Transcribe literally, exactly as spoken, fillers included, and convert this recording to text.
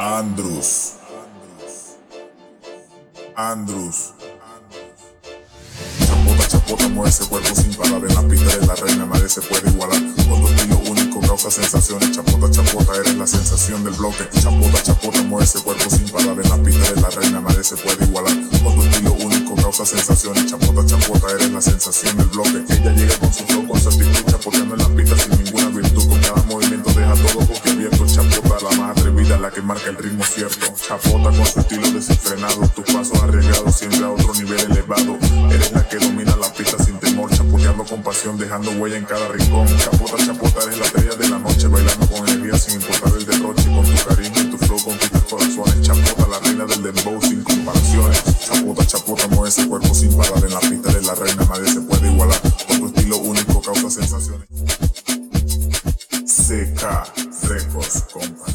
Andrus. Andrus. Chapota, chapota, mueve ese cuerpo sin parar. En la pista eres la reina, nadie se puede igualar. Con tu estilo único causa sensaciones. Chapota, chapota, eres la sensación del bloque. Chapota, chapota, mueve ese cuerpo sin parar. En la pista eres la reina, nadie se puede igualar. Con tu estilo único causa sensaciones. Chapota, chapota, eres la sensación del bloque. Ella llega con su flow, con su actitud, chapoteando en la pista sin ninguna virtud. Con cada movimiento deja todo porque abierto. Chapota, la más atrevida, la que marca el ritmo cierto. Chapota con su estilo desenfrenado, tus pasos arriesgados siempre a otro nivel elevado. Eres la que domina la pista sin temor, chapoteando con pasión, dejando huella en cada rincón. Chapota, chapota, eres la estrella de la noche, bailando con energía sin importar el derroche. Con tu carisma y tu flow conquistas corazones. Chapota, la reina del dembow sin comparaciones. Chapota, chapota, mueve ese cuerpo sin parar. En la pista eres la reina, nadie se puede igualar. Con tu estilo único causa sensaciones. C K Records, compa.